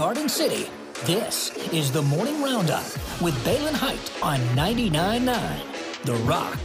Garden City, this is the Morning Roundup with Balin Height on 99.9 The Rock.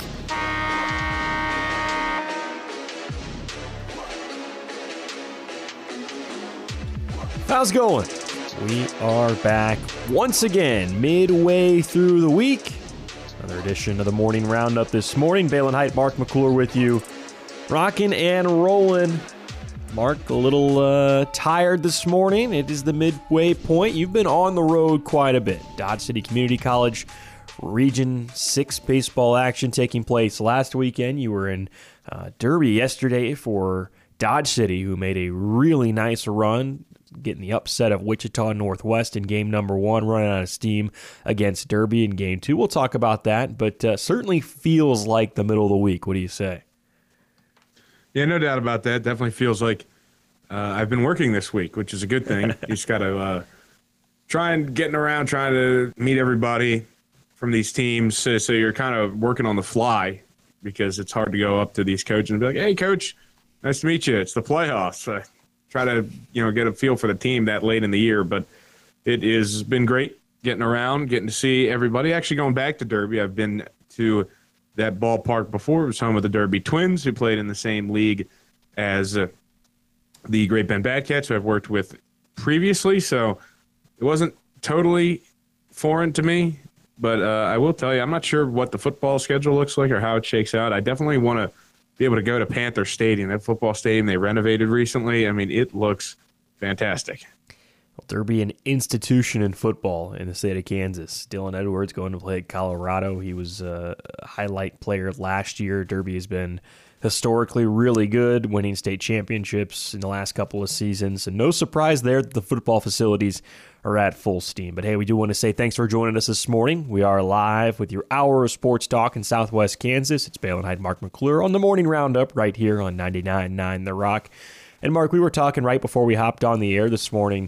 How's it going? We are back once again, midway through the week. Another edition of the Morning Roundup this morning. Balin Height, Mark McClure with you. Rocking and rolling. Mark, a little tired this morning. It is the midway point. You've been on the road quite a bit. Dodge City Community College Region 6 baseball action taking place last weekend. You were in Derby yesterday for Dodge City, who made a really nice run, getting the upset of Wichita Northwest in game number 1, running out of steam against Derby in game 2. We'll talk about that, but certainly feels like the middle of the week. What do you say? Yeah, no doubt about that. Definitely feels like I've been working this week, which is a good thing. You just got to try and getting around, trying to meet everybody from these teams. So you're kind of working on the fly because it's hard to go up to these coaches and be like, "Hey, coach, nice to meet you. It's the playoffs." Try to get a feel for the team that late in the year, but it has been great getting around, getting to see everybody. Actually, going back to Derby, I've been to that ballpark before. It was home of the Derby Twins, who played in the same league as the Great Bend Batcats, who I've worked with previously. So it wasn't totally foreign to me, but I will tell you, I'm not sure what the football schedule looks like or how it shakes out. I definitely want to be able to go to Panther Stadium, that football stadium they renovated recently. I mean, it looks fantastic. Well, Derby, an institution in football in the state of Kansas. Dylan Edwards going to play at Colorado. He was a highlight player last year. Derby has been historically really good, winning state championships in the last couple of seasons. And no surprise there that the football facilities are at full steam. But hey, we do want to say thanks for joining us this morning. We are live with your hour of sports talk in Southwest Kansas. It's Balin Height, Mark McClure on the Morning Roundup right here on 99.9 The Rock. And Mark, we were talking right before we hopped on the air this morning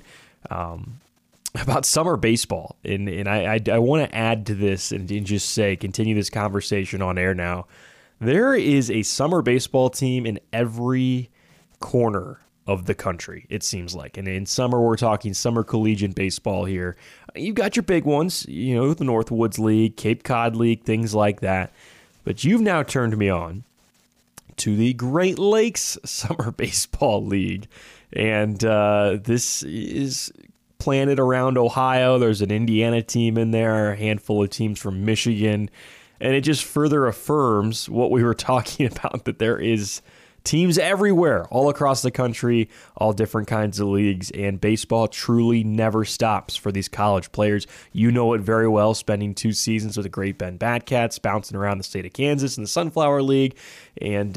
about summer baseball. And I want to add to this and just say, continue this conversation on air now. There is a summer baseball team in every corner of the country, it seems like. And in summer, we're talking summer collegiate baseball here. You've got your big ones, the Northwoods League, Cape Cod League, things like that. But you've now turned me on to the Great Lakes Summer Baseball League. And this is planted around Ohio. There's an Indiana team in there, a handful of teams from Michigan. And it just further affirms what we were talking about, that there is teams everywhere, all across the country, all different kinds of leagues, and baseball truly never stops for these college players. You know it very well, spending 2 seasons with the Great Bend Batcats, bouncing around the state of Kansas in the Sunflower League, and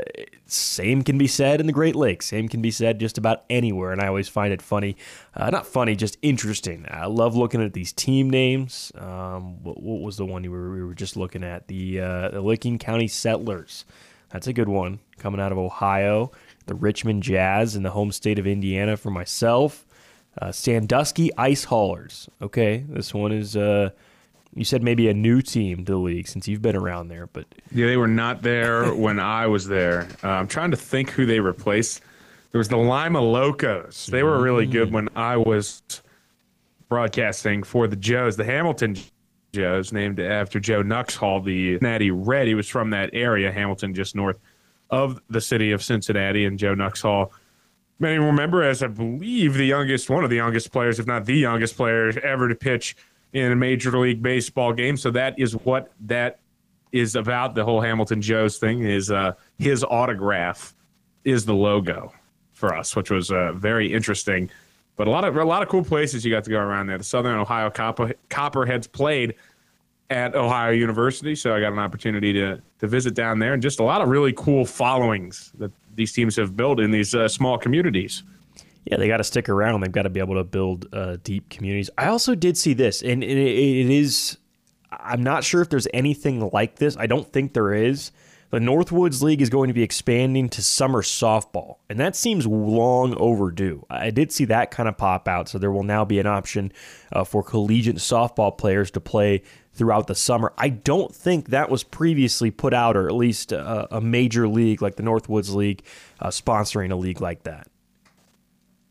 same can be said in the Great Lakes. Same can be said just about anywhere, and I always find it funny. Not funny, just interesting. I love looking at these team names. What was the one we were just looking at? The Licking County Settlers. That's a good one, coming out of Ohio. The Richmond Jazz in the home state of Indiana for myself. Sandusky Ice Haulers. Okay, this one is, you said maybe a new team to the league since you've been around there. But yeah, they were not there when I was there. I'm trying to think who they replaced. There was the Lima Locos. They were really good when I was broadcasting for the Joes, the Hamilton Joes, named after Joe Nuxhall, the Cincinnati Red. He was from that area, Hamilton, just north of the city of Cincinnati. And Joe Nuxhall, many remember as, I believe, one of the youngest players, if not the youngest player ever to pitch in a Major League Baseball game. So that is what that is about. The whole Hamilton Joes thing is his autograph is the logo for us, which was very interesting. But a lot of cool places you got to go around there. The Southern Ohio Copperheads played at Ohio University, so I got an opportunity to visit down there, and just a lot of really cool followings that these teams have built in these small communities. Yeah, they got to stick around. They've got to be able to build deep communities. I also did see this, and it is – I'm not sure if there's anything like this. I don't think there is. The Northwoods League is going to be expanding to summer softball, and that seems long overdue. I did see that kind of pop out, so there will now be an option for collegiate softball players to play throughout the summer. I don't think that was previously put out, or at least a major league like the Northwoods League sponsoring a league like that.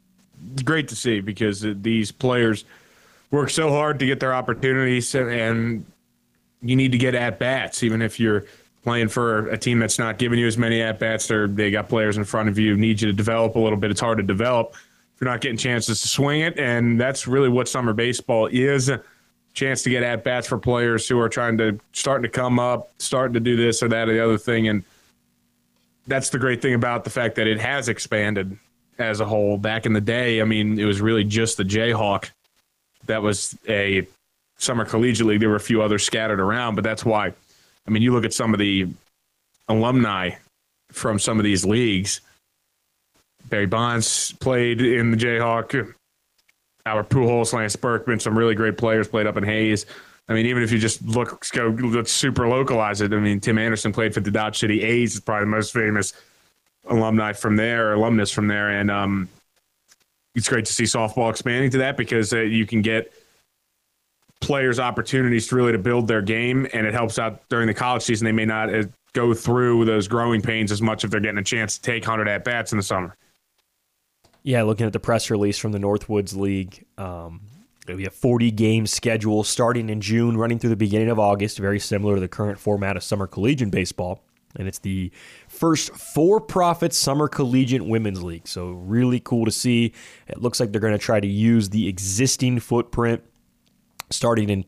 it's great to see because these players work so hard to get their opportunities, and you need to get at-bats, even if you're playing for a team that's not giving you as many at-bats, or they got players in front of you, need you to develop a little bit. It's hard to develop if you're not getting chances to swing it, and that's really what summer baseball is, a chance to get at-bats for players who are starting to come up, starting to do this or that or the other thing, and that's the great thing about the fact that it has expanded as a whole. Back in the day, I mean, it was really just the Jayhawk that was a summer collegiate league. There were a few others scattered around, but that's why. I mean, you look at some of the alumni from some of these leagues. Barry Bonds played in the Jayhawk. Albert Pujols, Lance Berkman, some really great players played up in Hayes. I mean, even if you just let's super localize it. I mean, Tim Anderson played for the Dodge City A's. Is probably the most famous alumnus from there. And it's great to see softball expanding to that because you can get players opportunities to build their game, and it helps out during the college season. They may not go through those growing pains as much if they're getting a chance to take 100 at-bats in the summer. Yeah, looking at the press release from the Northwoods League, it'll be a 40-game schedule starting in June, running through the beginning of August, very similar to the current format of summer collegiate baseball. And it's the first for-profit summer collegiate women's league. So really cool to see. It looks like they're going to try to use the existing footprint starting in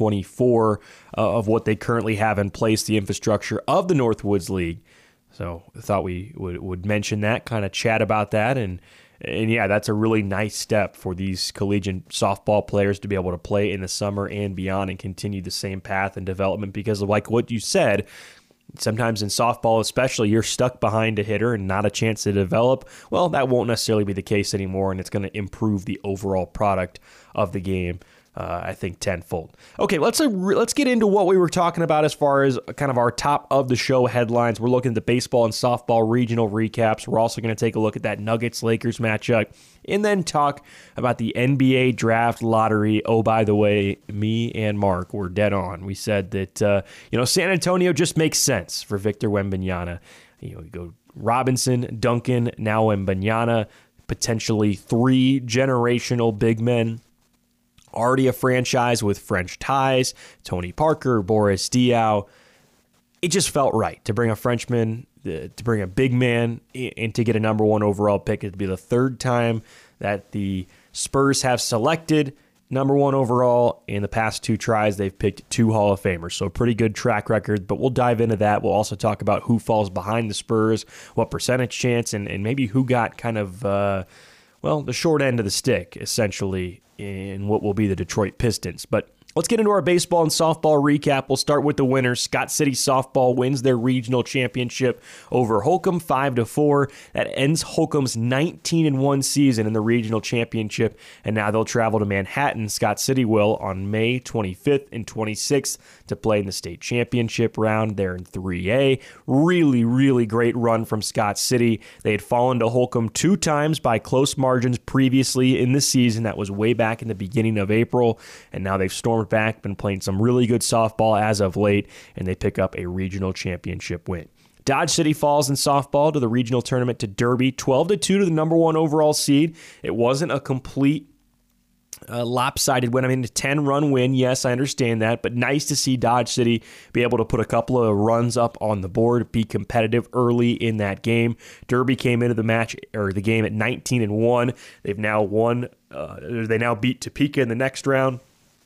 2024 of what they currently have in place, the infrastructure of the Northwoods League. So I thought we would mention that, kind of chat about that. And yeah, that's a really nice step for these collegiate softball players to be able to play in the summer and beyond and continue the same path and development because of like what you said, sometimes in softball especially, you're stuck behind a hitter and not a chance to develop. Well, that won't necessarily be the case anymore, and it's going to improve the overall product of the game. I think tenfold. Okay, let's get into what we were talking about as far as kind of our top of the show headlines. We're looking at the baseball and softball regional recaps. We're also going to take a look at that Nuggets-Lakers matchup and then talk about the NBA draft lottery. Oh, by the way, me and Mark were dead on. We said that San Antonio just makes sense for Victor Wembanyama. You go Robinson, Duncan, now Wembanyama, potentially 3 generational big men. Already a franchise with French ties, Tony Parker, Boris Diaw. It just felt right to bring a Frenchman, to bring a big man, and to get a number 1 overall pick. It'd be the 3rd time that the Spurs have selected number 1 overall. In the past 2 tries, they've picked 2 Hall of Famers. So a pretty good track record, but we'll dive into that. We'll also talk about who falls behind the Spurs, what percentage chance, and maybe who got kind of, the short end of the stick, essentially, in what will be the Detroit Pistons. But let's get into our baseball and softball recap. We'll start with the winners. Scott City Softball wins their regional championship over Holcomb 5-4. That ends Holcomb's 19-1 season in the regional championship, and now they'll travel to Manhattan. Scott City will on May 25th and 26th to play in the state championship round there in 3A. Really, really great run from Scott City. They had fallen to Holcomb 2 times by close margins previously in the season. That was way back in the beginning of April, and now they've stormed back, been playing some really good softball as of late, and they pick up a regional championship win. Dodge City falls in softball to the regional tournament to Derby, 12-2 to the number 1 overall seed. It wasn't a complete lopsided win. I mean, a 10-run win, yes, I understand that, but nice to see Dodge City be able to put a couple of runs up on the board, be competitive early in that game. Derby came into the game at 19-1. They've now won. They now beat Topeka in the next round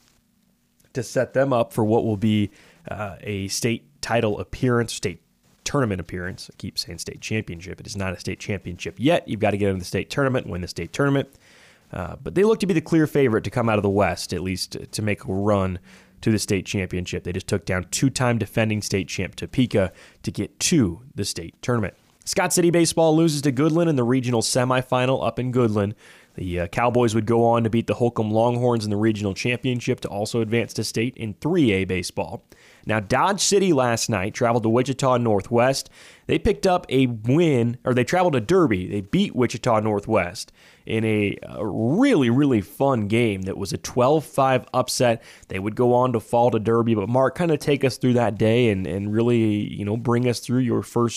to set them up for what will be a state title appearance, state tournament appearance. I keep saying state championship. It is not a state championship yet. You've got to get into the state tournament and win the state tournament. But they look to be the clear favorite to come out of the West, at least to make a run to the state championship. They just took down 2-time defending state champ Topeka to get to the state tournament. Scott City Baseball loses to Goodland in the regional semifinal up in Goodland. The Cowboys would go on to beat the Holcomb Longhorns in the regional championship to also advance to state in 3A baseball. Now, Dodge City last night traveled to Wichita Northwest. They picked up a win, or they traveled to Derby. They beat Wichita Northwest in a really, really fun game that was a 12-5 upset. They would go on to fall to Derby. But Mark, kind of take us through that day and really, bring us through your first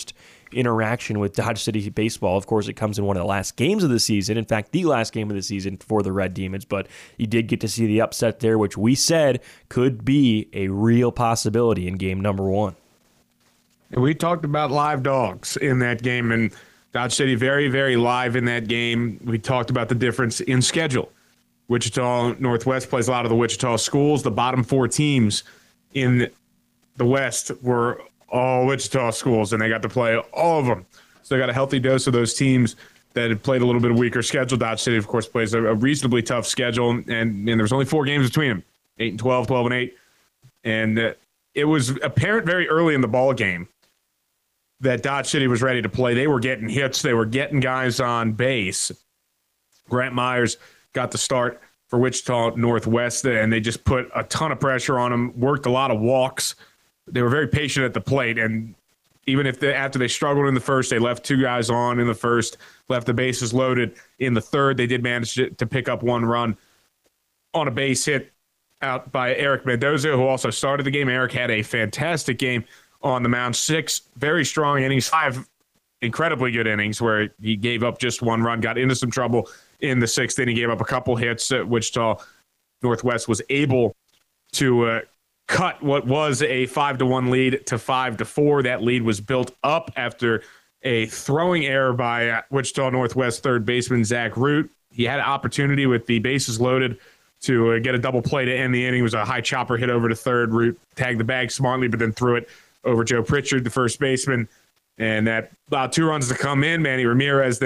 interaction with Dodge City baseball. Of course, it comes in one of the last games of the season. In fact, the last game of the season for the Red Demons, but you did get to see the upset there, which we said could be a real possibility in game number 1. We talked about live dogs in that game, and Dodge City very, very live in that game. We talked about the difference in schedule. Wichita Northwest plays a lot of the Wichita schools. The bottom 4 teams in the West were all Wichita schools, and they got to play all of them. So they got a healthy dose of those teams that had played a little bit weaker schedule. Dodge City, of course, plays a reasonably tough schedule, and there was only 4 games between them, 8 and 12, 12 and 8. And it was apparent very early in the ball game that Dodge City was ready to play. They were getting hits. They were getting guys on base. Grant Myers got the start for Wichita Northwest, and they just put a ton of pressure on them, worked a lot of walks. They were very patient at the plate, and even if after they struggled in the first, they left 2 guys on in the first, left the bases loaded in the third. They did manage to pick up 1 run on a base hit out by Eric Mendoza, who also started the game. Eric had a fantastic game on the mound. 6 very strong innings, 5 incredibly good innings where he gave up just 1 run, got into some trouble in the 6th inning, gave up a couple hits. Wichita Northwest was able to cut what was a 5-1 lead to 5-4. That lead was built up after a throwing error by Wichita Northwest third baseman Zach Root. He had an opportunity with the bases loaded to get a double play to end the inning. It was a high chopper hit over to third. Root tagged the bag smartly, but then threw it over Joe Pritchard, the first baseman, and that allowed 2 runs to come in. Manny Rodriguez,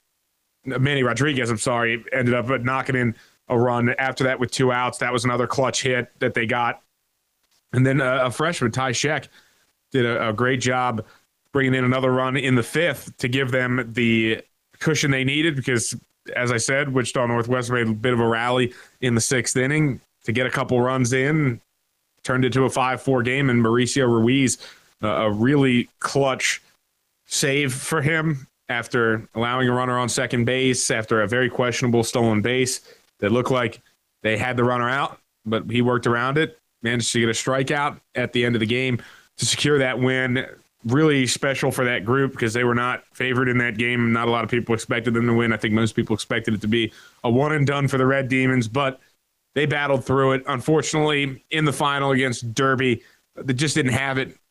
ended up knocking in a run after that with 2 outs. That was another clutch hit that they got. And then a freshman, Ty Sheck, did a great job bringing in another run in the 5th to give them the cushion they needed because, as I said, Wichita Northwest made a bit of a rally in the 6th inning to get a couple runs in. Turned into a 5-4 game, and Mauricio Ruiz, a really clutch save for him after allowing a runner on second base after a very questionable stolen base that looked like they had the runner out, but he worked around it, managed to get a strikeout at the end of the game to secure that win. Really special for that group because they were not favored in that game. Not a lot of people expected them to win. I think most people expected it to be a one-and-done for the Red Demons, but they battled through it. Unfortunately, in the final against Derby, they just didn't have it.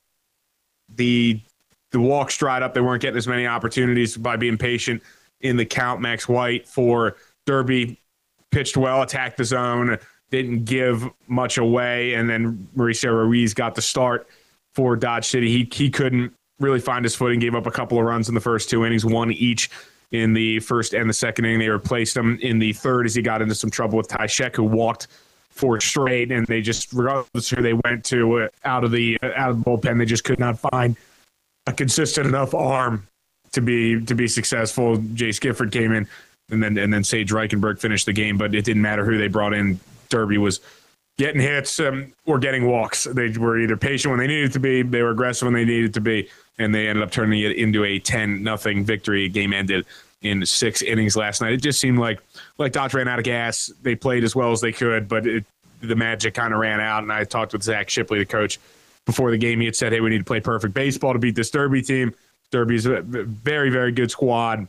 The walks dried up. They weren't getting as many opportunities by being patient in the count. Max White for Derby pitched well, attacked the zone, didn't give much away, and then Mauricio Ruiz got the start for Dodge City. He couldn't really find his footing, gave up a couple of runs in the first 2 innings, 1 each in the first and the second inning. They replaced him in the third as he got into some trouble with Ty Sheck, who walked 4 straight, and they just, regardless of who they went to out of the bullpen, they just could not find a consistent enough arm to be successful. Jace Gifford came in, and then Sage Reichenberg finished the game, but it didn't matter who they brought in. Derby was getting hits or getting walks. They were either patient when they needed to be, they were aggressive when they needed to be, and they ended up turning it into a 10-0 victory. Game ended in 6 innings last night. It just seemed like Dodge ran out of gas. They played as well as they could, but the magic kind of ran out. And I talked with Zach Shipley, the coach, before the game. He had said, hey, we need to play perfect baseball to beat this Derby team. Derby's a very, very good squad,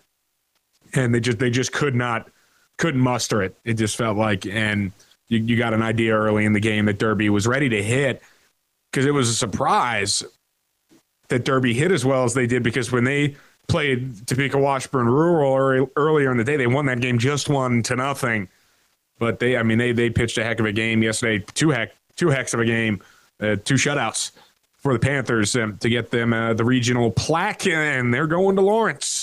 and they just couldn't muster it. It just felt like, and you got an idea early in the game that Derby was ready to hit, because it was a surprise that Derby hit as well as they did, because when they played Topeka Washburn Rural earlier in the day, they won that game just 1-0. But they pitched a heck of a game yesterday, two hecks of a game, 2 shutouts for the Panthers to get them the regional plaque, and they're going to Lawrence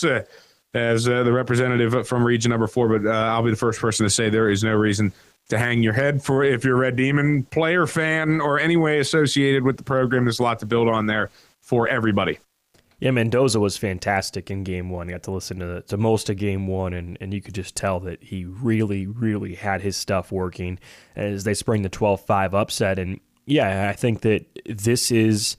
as the representative from Region Number 4. But I'll be the first person to say there is no reason to hang your head for if you're a Red Demon player, fan, or any way associated with the program. There's a lot to build on there for everybody. Yeah, Mendoza was fantastic in Game 1. I got to listen to most of Game 1, and you could just tell that he really, really had his stuff working as they spring the 12-5 upset. And yeah, I think that this is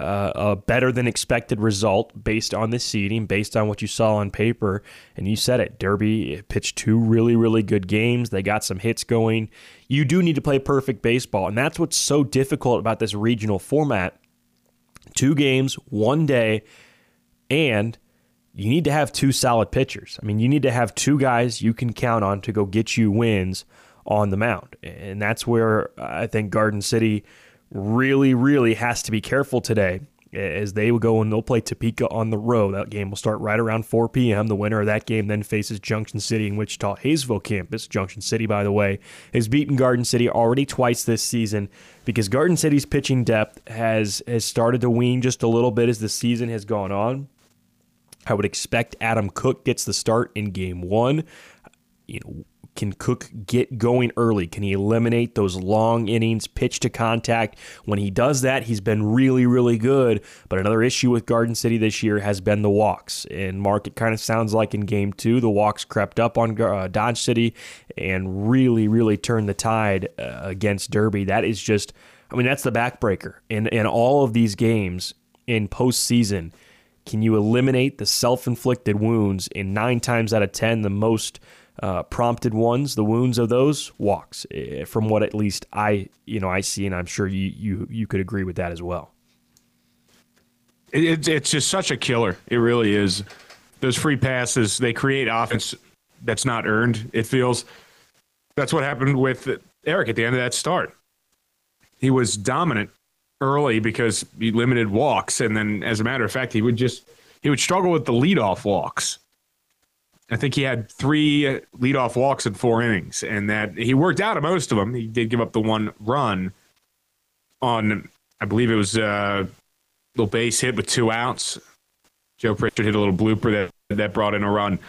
a better than expected result based on the seeding, based on what you saw on paper. And you said it, Derby pitched 2 really, really good games. They got some hits going. You do need to play perfect baseball, and that's what's so difficult about this regional format. 2 games, 1 day. And you need to have two solid pitchers. I mean, you need to have two guys you can count on to go get you wins on the mound. And that's where I think Garden City really, really has to be careful today as they will go and they'll play Topeka on the road. That game will start right around 4 p.m. The winner of that game then faces Junction City in Wichita Hayesville campus. Junction City, by the way, has beaten Garden City already twice this season because Garden City's pitching depth has started to wane just a little bit as the season has gone on. I would expect Adam Cook gets the start in game one. Can Cook get going early? Can he eliminate those long innings, pitch to contact? When he does that, he's been really, really good. But another issue with Garden City this year has been the walks. And Mark, it kind of sounds like in game two, the walks crept up on Dodge City and really, really turned the tide against Derby. That is just, that's the backbreaker. In all of these games in postseason, can you eliminate the self-inflicted wounds? In 9 times out of 10, the most prompted ones, the wounds of those walks, from what at least I see, and I'm sure you could agree with that as well. It's just such a killer. It really is. Those free passes, they create offense that's not earned, it feels. That's what happened with Eric at the end of that start. He was dominant early because he limited walks, and then as a matter of fact, he would struggle with the leadoff walks. I think he had 3 leadoff walks in 4 innings, and that he worked out of most of them. He did give up the 1 run on, I believe it was a little base hit with 2 outs. Joe Pritchard hit a little blooper that brought in a run.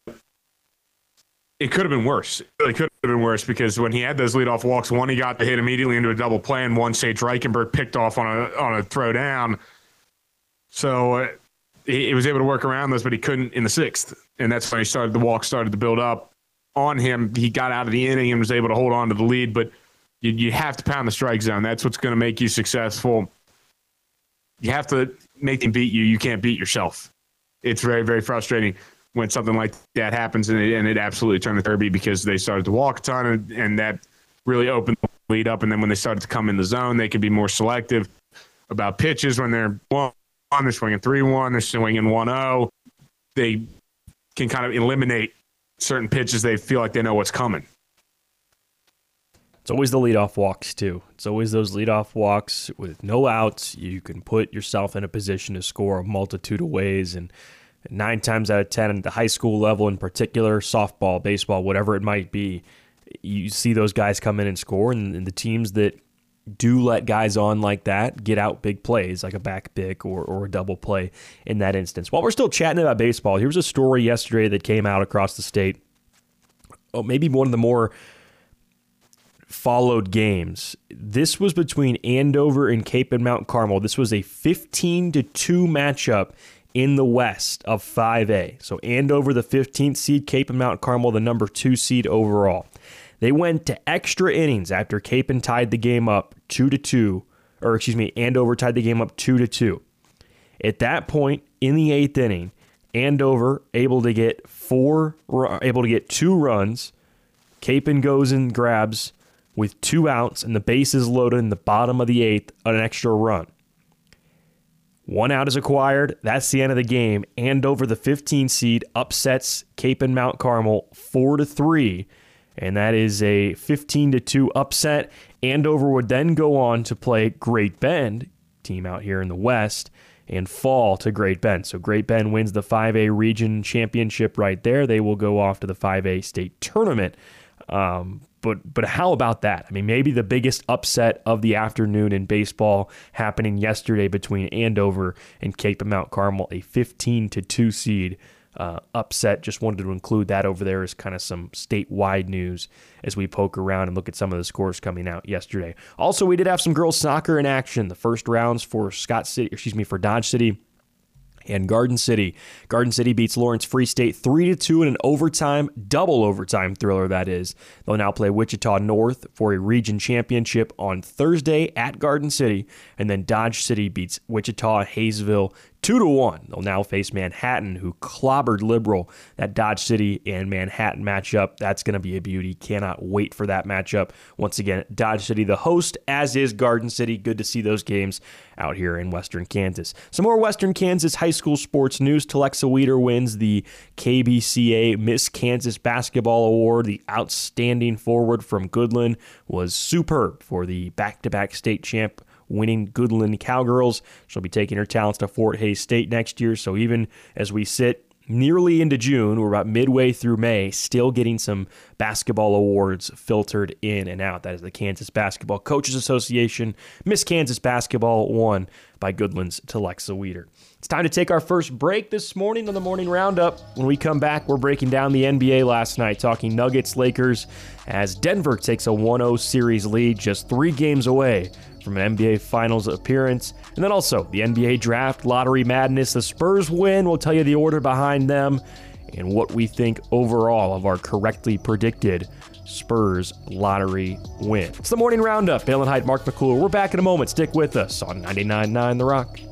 It could have been worse. It really could have been worse because when he had those leadoff walks, one he got the hit immediately into a double play, and one Sage Reichenberg picked off on a throw down. So he was able to work around those, but he couldn't in the 6th. And that's when the walk started to build up on him. He got out of the inning and was able to hold on to the lead, but you have to pound the strike zone. That's what's going to make you successful. You have to make him beat you. You can't beat yourself. It's very, very frustrating when something like that happens, and it absolutely turned the Derby because they started to walk a ton, and that really opened the lead up. And then when they started to come in the zone, they could be more selective about pitches. When they're 1, they're swinging 3-1, they're swinging 1-0. They can kind of eliminate certain pitches. They feel like they know what's coming. It's always the leadoff walks, too. It's always those leadoff walks with no outs. You can put yourself in a position to score a multitude of ways, and 9 times out of 10 at the high school level in particular, softball, baseball, whatever it might be, you see those guys come in and score, and the teams that do let guys on like that get out big plays, like a back pick or a double play in that instance. While we're still chatting about baseball, here's a story yesterday that came out across the state. Maybe one of the more followed games. This was between Andover and Cape and Mount Carmel. This was a 15-2 matchup in the West of 5A. So Andover, the 15th seed, Cape and Mount Carmel, the number 2 seed overall. They went to extra innings after Cape and tied the game up 2-2, Andover tied the game up 2-2. At that point in the 8th inning, Andover able to get 2 runs. Capen goes and grabs with 2 outs and the bases loaded in the bottom of the 8th, an extra run. 1 out is acquired. That's the end of the game. Andover, the 15 seed, upsets Cape and Mount Carmel 4-3, and that is a 15-2 upset. Andover would then go on to play Great Bend, team out here in the West, and fall to Great Bend. So Great Bend wins the 5A region championship right there. They will go off to the 5A state tournament. But how about that? I mean, maybe the biggest upset of the afternoon in baseball happening yesterday between Andover and Cape and Mount Carmel, a 15-2 seed upset. Just wanted to include that over there as kind of some statewide news as we poke around and look at some of the scores coming out yesterday. Also, we did have some girls soccer in action. The first rounds for for Dodge City and Garden City. Garden City beats Lawrence Free State 3-2 in an double overtime thriller that is. They'll now play Wichita North for a region championship on Thursday at Garden City, and then Dodge City beats Wichita Hayesville 2-1. They'll now face Manhattan, who clobbered Liberal. That Dodge City and Manhattan matchup, that's going to be a beauty. Cannot wait for that matchup. Once again, Dodge City the host, as is Garden City. Good to see those games out here in Western Kansas. Some more Western Kansas high school sports news. Telexa Weeder wins the KBCA Miss Kansas Basketball Award. The outstanding forward from Goodland was superb for the back-to-back state champ winning Goodland Cowgirls. She'll be taking her talents to Fort Hays State next year. So even as we sit nearly into June, we're about midway through May, still getting some basketball awards filtered in and out. That is the Kansas Basketball Coaches Association. Miss Kansas Basketball won by Goodland's Telexa Weeder. It's time to take our first break this morning on the Morning Roundup. When we come back, we're breaking down the NBA last night, talking Nuggets, Lakers, as Denver takes a 1-0 series lead, just 3 games away from an NBA Finals appearance. And then also the NBA Draft Lottery Madness. The Spurs win. We'll tell you the order behind them and what we think overall of our correctly predicted Spurs lottery win. It's the Morning Roundup. Balin Height, Mark McClure. We're back in a moment. Stick with us on 99.9 The Rock.